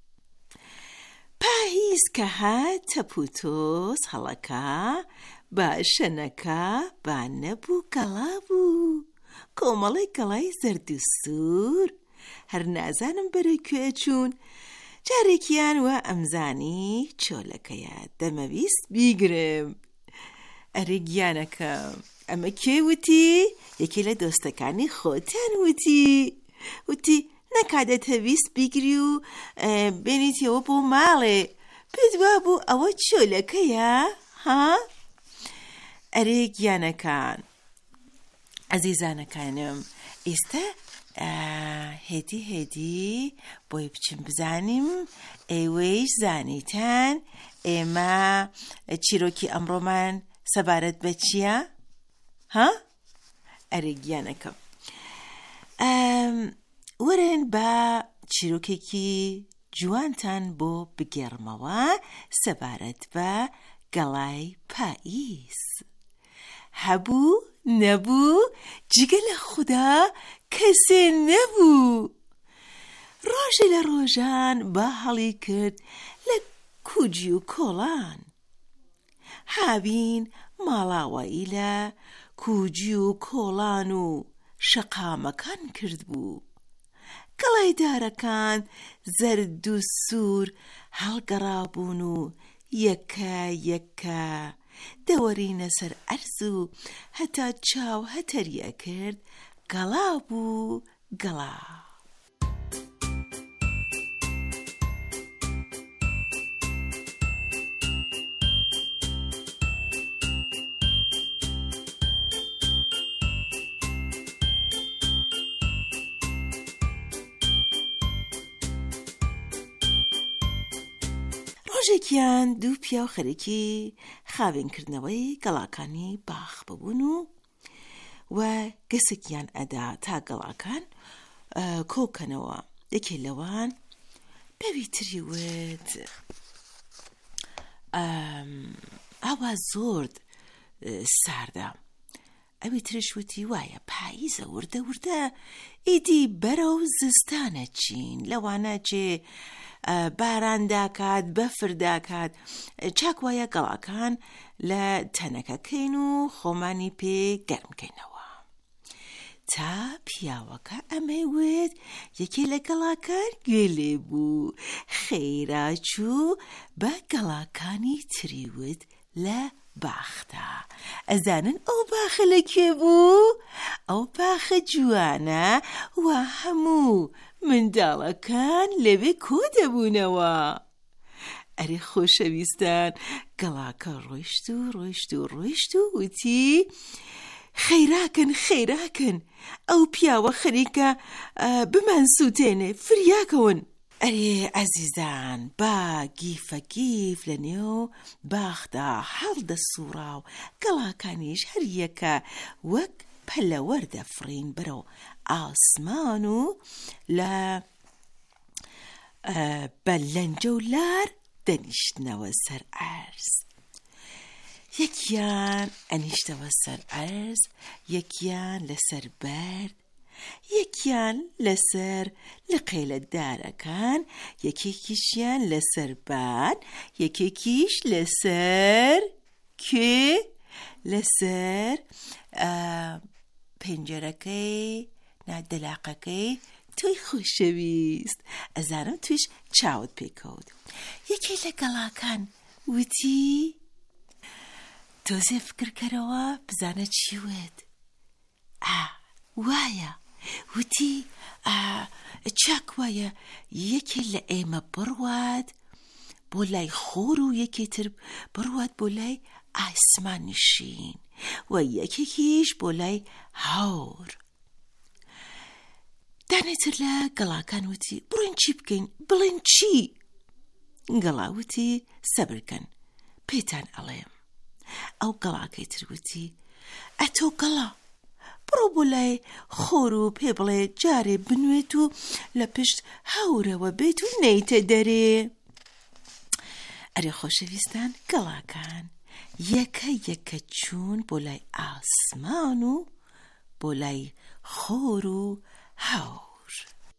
پاهیز کە هاتە پوتۆس هەڵەکە، باشەنەکە با نەبوو گەڵا بوو، کۆمەڵی گەڵای زەرد و سوور، هەر نازانم بەرەی کوێ چوون. جارێکیان وە ئەمزانی چۆلەکەیە دەمەویست بیگرم. ئەرێ گیانەکەم، ئەمە کێ وتی؟ یەکێ لە دۆستەکانی خۆتان وتی، وتی نەکادەت هەویست بیگری و بێنیتەوە بۆ ماڵێ، پێت وا بوو ئەوە چۆلەکەیە؟ ها؟ ئەرێ گیانەکان، ئەزیزانەکانم، ئێستا هێدی هێدی بۆی بچم بزانیم ئێوەیش زانیتان ئێمە چیرۆکی ئەمڕۆمان سەبارەت بە چییە؟ ها؟ ئەرێ گیانەکەم، وەرن بە چیرۆکێکی جوانتان بۆ بگێڕمەوە سەبارەت بە گەڵای پاییز. هەبوو نەبوو جگە لە خودا کەسێ نەبوو. ڕۆژێ لە ڕۆژان با هەڵی کرد لە کوجی و کۆڵان، هاوین ماڵاوایی لە کوجی و کۆڵان و شەقامەکان کرد بوو. گەڵای دارەکان زەرد و سوور هەڵگەڕابوون و یەکە یەکە دەوەرینە سەر ئەرز و هەتا چاو هەتەریە کرد گەڵا بوو گەڵا. ڕۆژێکیان دوو پیا و خەریکی خاوێنکردنەوەی گەڵاکانی باخ ببوون و و گەسێکیان ئەدا تا گەڵاکان کۆکەنەوە. یەکێ لەوان بەوی تری وت ئاوا زۆر ساردە. ئەوی ترش وتی وایە پاییزە وردە وردە ئیدی بەرەو زستانە چین، لەوانە چێ باران داکات بەفر داکات، چاک وایە گەڵاکان لە تەنەکەکەین و خۆمانی پێ گەرمکەینەوە. تا پیاوەکە ئەمەی وت یەکێ لە گەڵاکان گوێ لێ بوو، خەیرا چوو بە گەڵاکانی تری وت لە باختا. ئەزانن ئەو باخە لەکوێ بوو؟ ئەو باخە جوانە و هەموو منداڵەکان لەوێ کۆ دەبوونەوە. ئەرێ خۆشەویستان، گەڵاکە ڕۆیشت و ڕۆیشت و ڕۆیشت و وتی خەیراکن خەیراکن، ئەو پیاوە خەریکە بمان سووتێنێ، فریاکەون. ئەرێ ئەزیزان، با گیفە گیف لە نێو باخدا هەڵدە سوورا و گەڵاکانیش هەر یەکە وەک پەلەوەر دەفڕین بەرەو ئاسمان و لە بە لەنجە و لار دەنیشتنەوە سەر ئەرز. یەکیان ئەنیشتەوە سەر ئەرز، یەکیان لەسەر بەرد، یەکیان لەسەر لقێلەدارەکان، یەکێکیشیان لەسەر بان، یەکێکیش لەسەر کوێ لەسەر پەنجەرەکەی نادەلاقەکەی توی خۆشەویست. ئەزانم تویش چاوت پێکەوت. یەکێ لە گەڵاکان وتی تۆزێ فکرکەرەوە بزانە چی وت. ئا وایە وتی چاک وایە یەکێ لە ئێمە بڕوات بۆ لای خۆر و یەکێ تر بڕوات بۆ لای ئاسمان نشین و یەکێکیش بۆ لای هاور. دانێتر لە گەڵاکان وتی بڕۆین چی بکەین، بڵێن چی؟ گەڵاوتی سەبرکەن پێتان ئەڵێم. ئەو گەڵاکەی تر وتی ئەتۆ گەڵا بڕۆ بۆ لای خۆر و پێ بڵێ جارێ بنوێت و لە پشت هاورەوە بێت و نەیتە دەرێ. ئەرێ خۆشەویستان، گەڵاکان یەکە یەکە چوون بۆ لای ئاسمان و بۆ لای خۆر و هاور.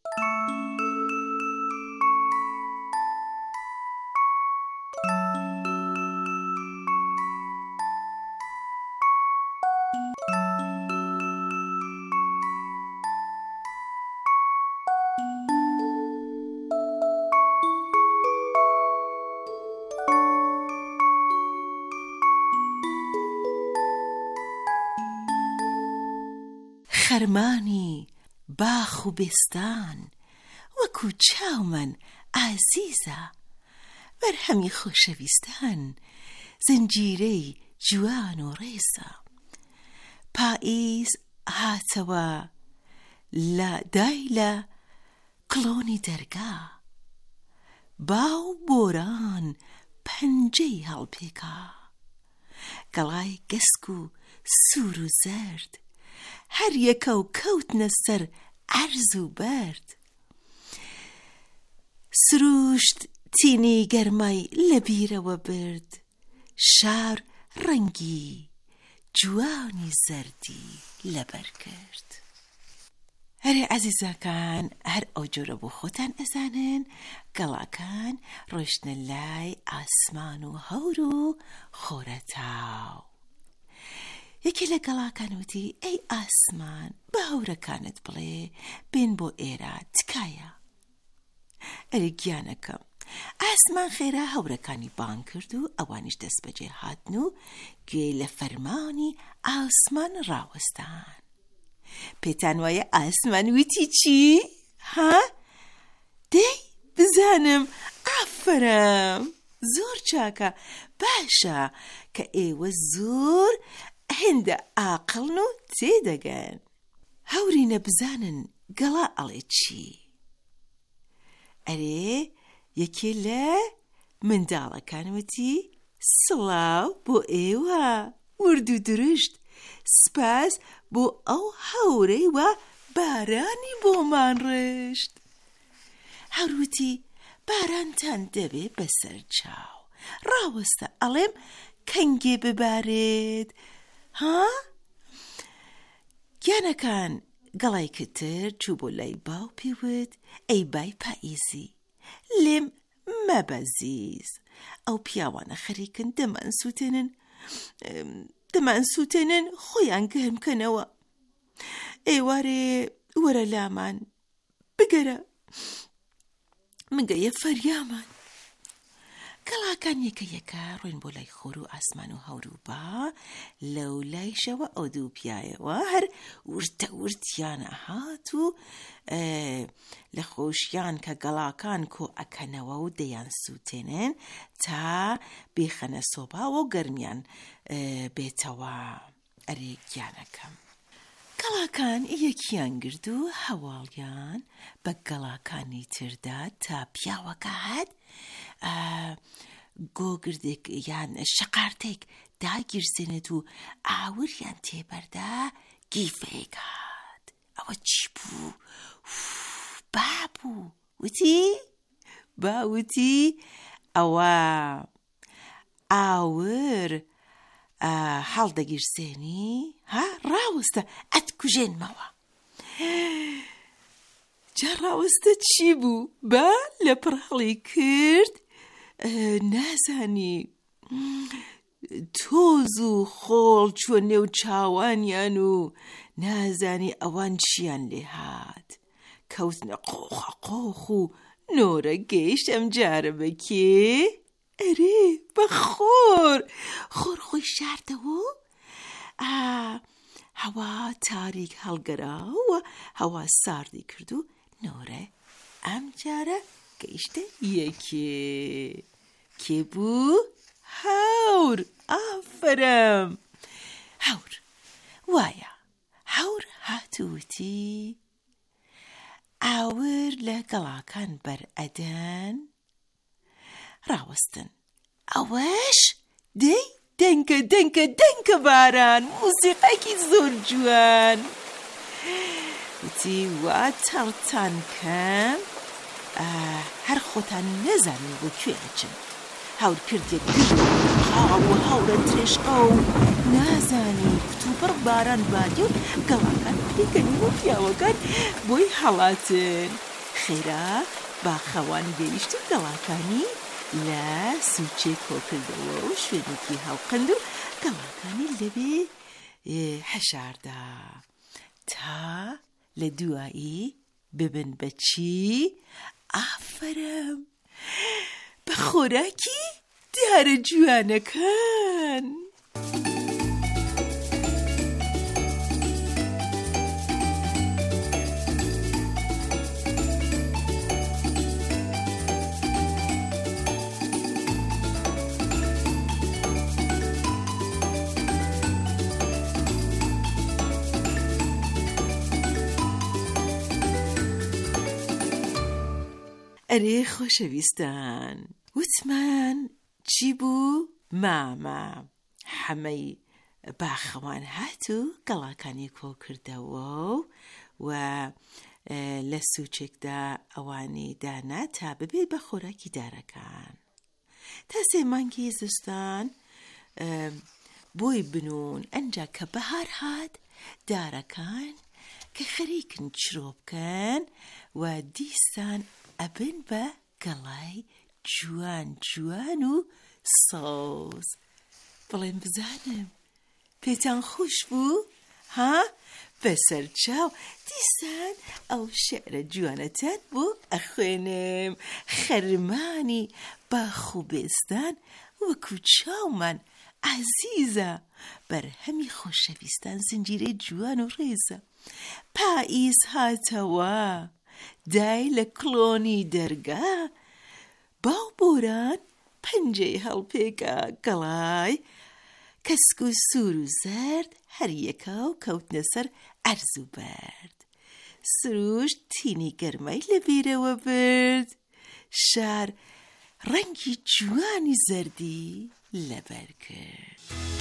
خەرمانی باخ و بێستان وەکو چاومەن ئازیزە، بەرهەمی خۆشەویستان زنجیرەی جوان و ڕێزە. پائیز هاتەوە لە دای لە کڵۆنی دەرگا، باو بۆران پەنجەی هەڵپێکا، گەڵای گەسک و سوور و زەرد هەر یەکە و کەوتنە سەر ئەرز و بەرد. سروشت تینی گەرمای لە بیرەوە برد، شار ڕەنگی جوانی زەردی لەبەر کرد. هەرێ عەزیزەکان، هەر ئەو جۆرە بۆ خۆتان ئەزانن گەڵاکان ڕۆیشتنە لای ئاسمان و هەور و خۆرەتاو. یەکێ لە گەڵاکان وتی ئەی ئاسمان، بە هەورەکانت بڵێ بێن بۆ ئێرە تکایە. ئەرێ گیانەکەم، ئاسمان خێرا هەورەکانی بان کرد و ئەوانیش دەست بەجێ هاتن و گوێ لە فەرمانی ئاسمان ڕاوەستان. پێتان وایە ئاسمان وتی چی؟ ها؟ دەی بزانم. ئافەرم، زۆر چاکە، باشە کە ئێوە زۆر هێندە ئاقڵن و تێدەگەن. هەورینە بزانن گەڵا ئەڵێ چی؟ ئەرێ یەکێ لە منداڵەکان وتی سڵاو بۆ ئێوە ورد و درشت، سپاس بۆ ئەو هەورەی وە بارانی بۆمان ڕشت. هەوروتی بارانتان دەبێ بەسەر چاو، ڕاوەستە ئەڵێم کەنگێ ببارێت ها؟ گیانەکان گەڵای کتر چوو بۆ لای باو پێوت ئەی بای پائیزی لێم مەبەزیز، ئەو پیاوانە خەریکن دەمان سووتێنن دەمان سووتێنن خۆیان گەرمکەنەوە، ئێوارێ وەرە لامان بگەرە مگەیە فەریامان. گەڵاکان یەکە یەکە ڕوین بۆ لای خۆر و ئاسمان و هەور و با، لەو لایشەوە ئەو دوو پیایەوە هەر ورتە ورتیانە هات و لە خۆشیان کە گەڵاکان کۆ ئەکەنەوە و دەیان سووتێنن تا بێخەنە سۆباوە و گەرمیان بێتەوە. ئەرێ گیانەکەم گەڵاکان یەکیان گرت و هەواڵیان بە گەڵاکانی تردا تا پیاوەکە هات گۆگردێک یان شەقارتێک داگیرسێنێت و ئاوریان تێبەردا گیفەیەک هات. ئەوە چی بوو؟ بابوو وتی باوتی ئەوە ئاور هەڵدەگیرسێنی ها ڕاوەستە ئەتکوژێنمەوە. جا ڕاوەستە چی بوو؟ با لە پڕ هەڵی کرد نازانی تۆز و خۆڵ چوە نێو چاوانیان و نازانی ئەوان چیان لێ هات، کەوتنە قۆخە قۆخ و نۆرە گەیشت ئەم جارە بەکێ ئەرێ بە خۆر خۆر خۆی شاردەوە هەوا تاریک هەڵگەراوە هەوا ساردی کرد و نۆرە ئەم جارە گەیشتە یەکێ. کێ بوو؟ هەور. ئافرەم هەور. وایە هەور هاتووتی ئاور لە گەڵاکان بەرئەدەن ڕاوەستن، ئەوەش دەی دەنگە دەنگە دەنگە باران موسیقەیەکی زۆر جوان. وتی وا تەڵتان کەم هەر خۆتان نەزانن بۆ کوێ ئەچن. هەور کردێک قاوە هەورە ترێشقە و نازانی کتوبڕ باران بادی و گەڵاکان پێکەنی و پیاوەکان بۆی هەڵاتن. خێرا باخەوان گەیشت و گەڵاکانی لە سوچێ کۆکردەوە و شوێنێکی هەڵقند و گەڵاکانی لەبێ هەشاردا تا لە دوایی ببن بەچی؟ ئافرەم بە خۆراکی دیارە جوانەکان. ئەرێ خۆشەویستان وتمان چی بوو؟ مامە هەمەی باخەوان هات و گەڵاکانی کۆ کردەوە و لە سوچێکدا ئەوانی دانا تا ببێ بە خۆراکی دارەکان. تا سێ مانگی زستان بۆی بنون ئەنجا کە بەهار هات دارەکان کە خەریکن چرۆ بکەن و دیسان ئەبن بە گەڵای جوان جوان و سۆز. بڵێم بزانم پێتان خۆش بوو؟ ها؟ بەسەر چاو دیسان ئەو شێعرە جوانەتان بۆ ئەخوێنم. خەرمانی باخ و بێستان وەکو چاومان عەزیزە، بەرهەمی خۆشەویستان زنجیرەی جوان و ڕێزە. پائیز هاتەوە دای لە کڵۆنی دەرگا، باو بۆران پەنجەی هەڵپێکا گەڵای کەسک و سوور و زەرد هەر یەکە و کەوتنە سەر ئەرز و بەرد. سروش تینی گەرمای لە بیرەوە برد، شار ڕەنگی جوانی زەردی لەبەر کرد.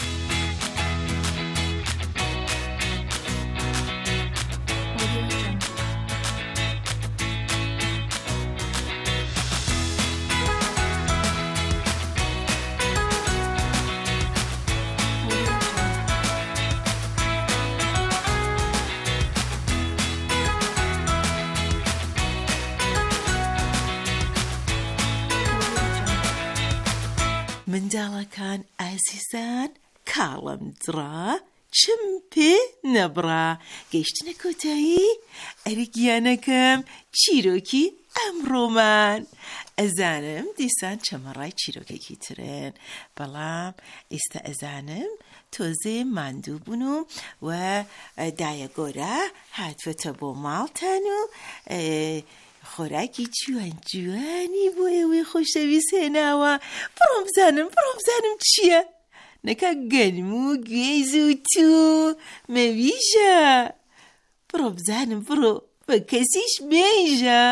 منداڵەکان ئازیزان، کاڵم دڕا، چم پێ نەبڕا، گەیشتنە کۆتایی ئەرگیانەکەم چیرۆکی ئەمڕۆمان. ئەزانم دیسان چەمەڕای چیرۆکێکی ترن، بەڵام ئێستا ئەزانم تۆزێ ماندوو بوون و دایە گۆرە هاتوەتە بۆ ماڵتان و خۆراکی جوان جوانی بۆ ئێوەی خۆشەویست هێناوە. بڕۆم بزانم بڕۆم بزانم چییە؟ نەکا گەنم و گوێز و تو مەویژە. بڕۆ بزانم بڕۆ، بە کەسیش بێژە.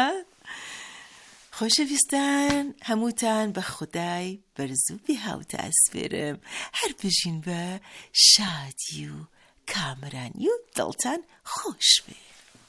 خۆشەویستان هەمووتان بە خودای بەرزوو بێ هاوتە ئەسپێرم، هەر بژین بە شادی و کامرانی و دڵتان خۆش بێ.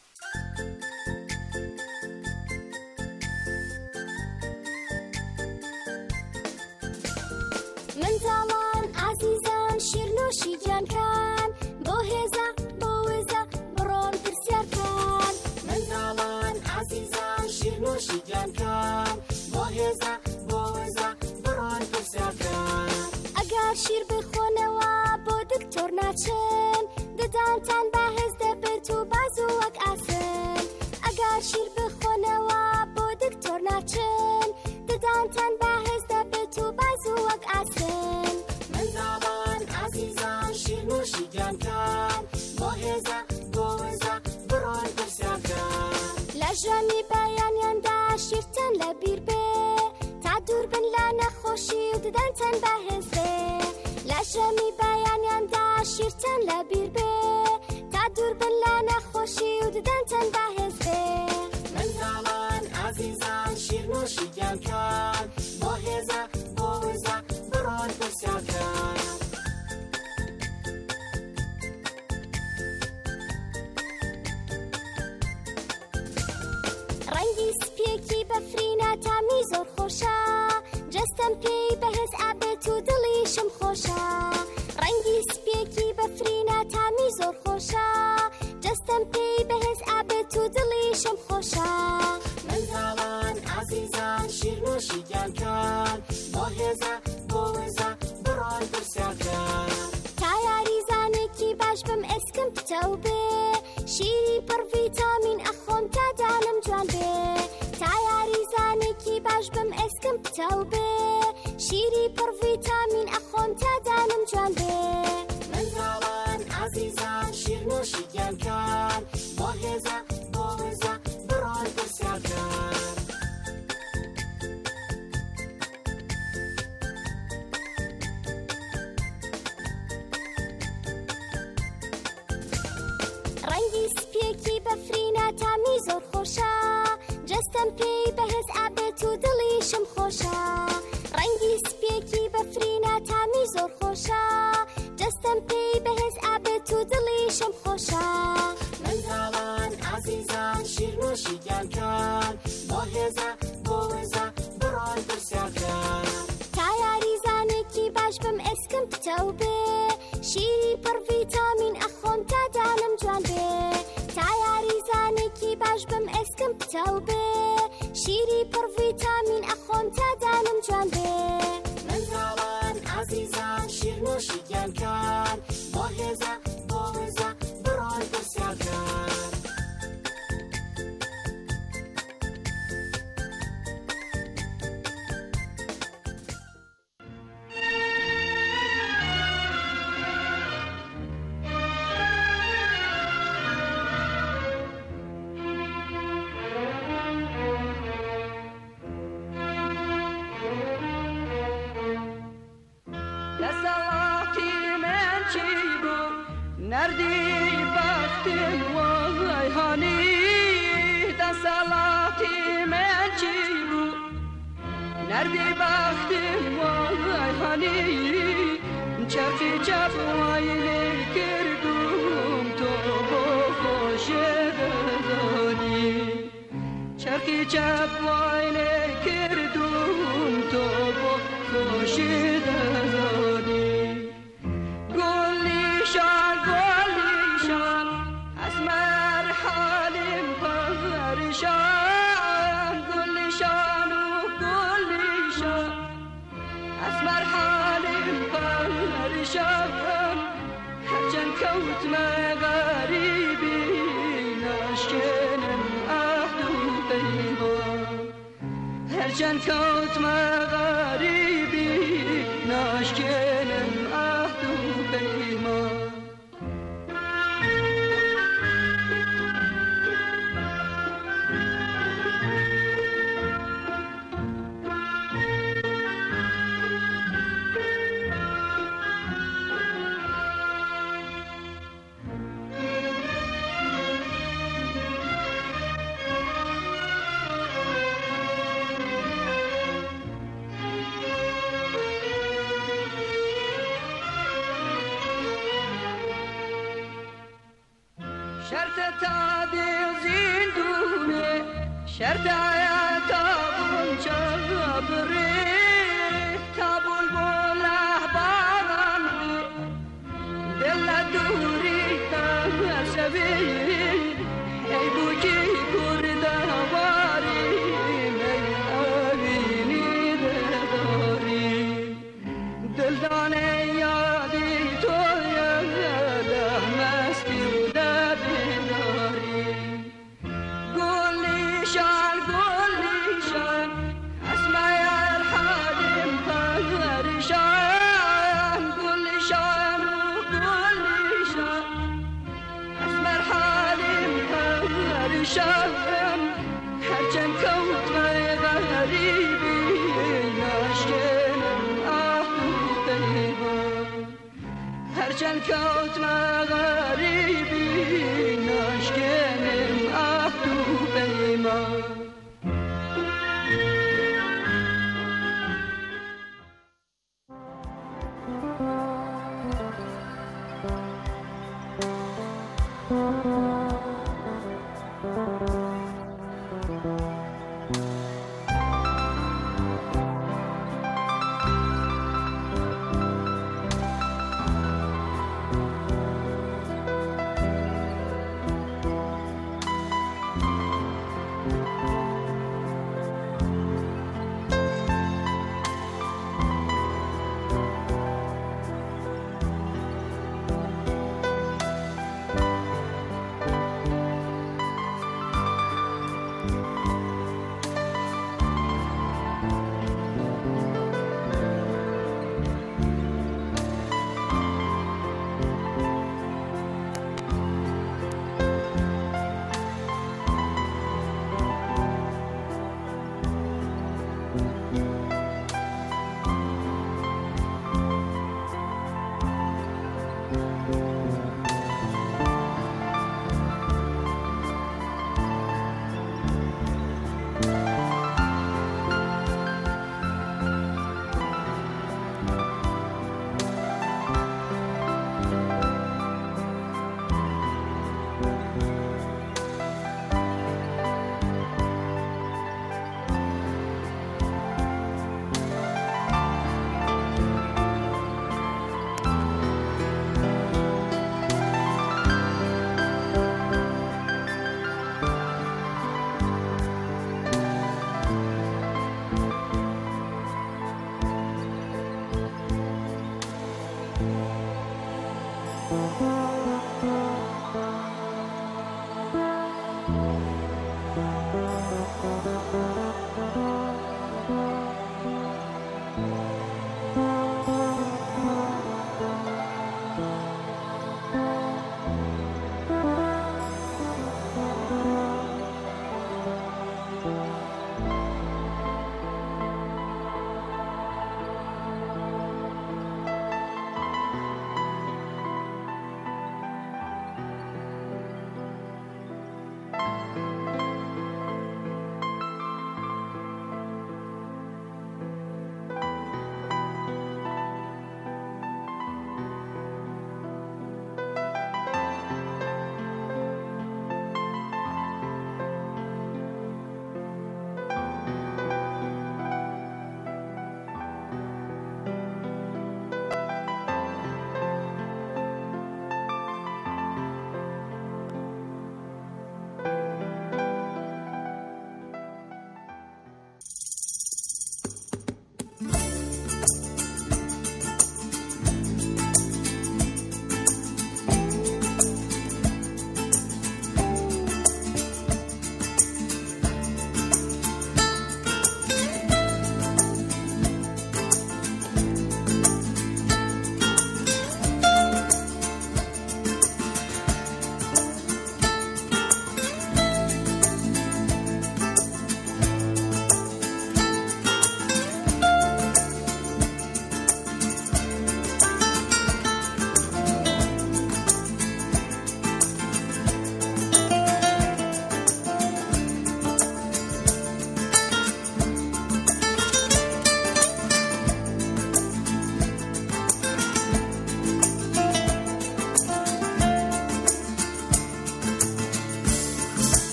منداڵان ئازیزان، شیرنوشی جانکان، بۆ هێزە بۆ وێزە بڕۆن پرسیارکان. منداڵان ئازیزان، شیرنوشی جانکان، بۆ هێزە بۆ وێزە بڕۆن پرسیارکان. ئەگەر شیر بخۆنەوە بۆ دکتۆر ناچن، ددانتان بەهێز دەبێت و باز و وەک ئاسن. ئەگەر شیر بخۆنەوە بۆ دکتۆر ناچن، ددانتان بەهێز دەبێت و باز و وەک ئاسن. منداڵان ئازیزان، شیرنوشی جانکان، بۆ هێزە بۆ وێزە بڕۆن پرسیارکان. لە ژەمی بەیانیاندا شیرتان لەبیر بێ، تا دوور بن لە نەخۆشی و ددانتان بەهێز بێ. لە ژەمی بەیانیاندا شیرتان لەبیر بێ، تا دوور بن لە نەخۆشی و ددانتان بەهێز بێ. منداڵان ئازیزان، شیرنوشی جانکان، بۆ هێزە بۆ وێزە بڕۆن پرسیارکان. ڕەنگی سپیەکی بەفرینە تامی زۆر خۆشە، جەستەم پێی بەهێز ئابێت و دڵیشم خۆشە. ڕەنگی سپیەکی بەفرینە تامی زۆر خۆشە، جەستەم پێی بەهێز ئابێت و دڵیشم خۆشە. منداڵان ئازیزان، شیرنوشی جانکان، بۆ هێزە بۆ وێزە بڕۆن پرسیارکان. تا یاریزانێکی باش بم ئێسکم پتەو بێ، شیری پڕ ڤیتامین ئەخۆم تا دانم جوان بێ. تا یاریزانێکی باش بم ئێسکم پتەو بێ، شیری پڕ ڤیتامین ئەخۆم تا دانم جوان بێ. منداڵان ئازیزان، شیرنوشی جانکان، بۆ هێزە بۆ وێزە بڕۆن پرسیارکان. ڕەنگی سپیەکی بەفرینە تامی زۆر خۆشە، جەستەم پێی بەهێز ئابێت و دڵیشم خۆشە. ڕەنگی سپیەکی بەفرینە تامی زۆر خۆشە، جەستەم پێی بەهێز ئابێت و دڵیشم خۆشە. منداڵان ئازیزان، شیرنوشی جانکان، بۆ هێزە بۆ وێزە بڕۆن پرسیارکان. تا یاریزانێکی باش بم ئێسکم پتەو بێ، شیری پڕ ڤیتامین ئەخۆم تا دانم جوان بێ. تا یاریزانێکی باش بم ئێسکم پتەو بێ، شیری پڕ ڤیتامین ئەخۆم تا دانم جوان بێ. منداڵان ئازیزان، شیرنوشی جانکان، بۆ هێزە بۆ وێزە بڕۆن پرسیارکان. نردی بختیم وای هانی دسالاتی من چی بود نردی بختیم وای هانی چرخی چپ وایلی کردم تو با خوش دانی چرخی چپ وایلی کردم تو با خوش دانی گلیشان گلیشان اسمر حالیم پرشان گلیشان و گلیشان اسمر حالیم پرشان هرچند کوت مغریبی نشکنم عهد و پیمان هرچند کوت مغریبی نشکنم عهد و پیمان شرط تعدیل زندونه شرط حیاتا بونچا بری تابول بوله باران دل دوری تاسبی ای بوکی کرده واری می آوینی داری دل دانه یادی تو یاده مستی و گلیشان گلیشان اسمای الحادم پرشان گلیشان و گلیشان اسمر حالم پرشان هرچند کوت غریبی نشکنم عهد و پیمان هرچند کوت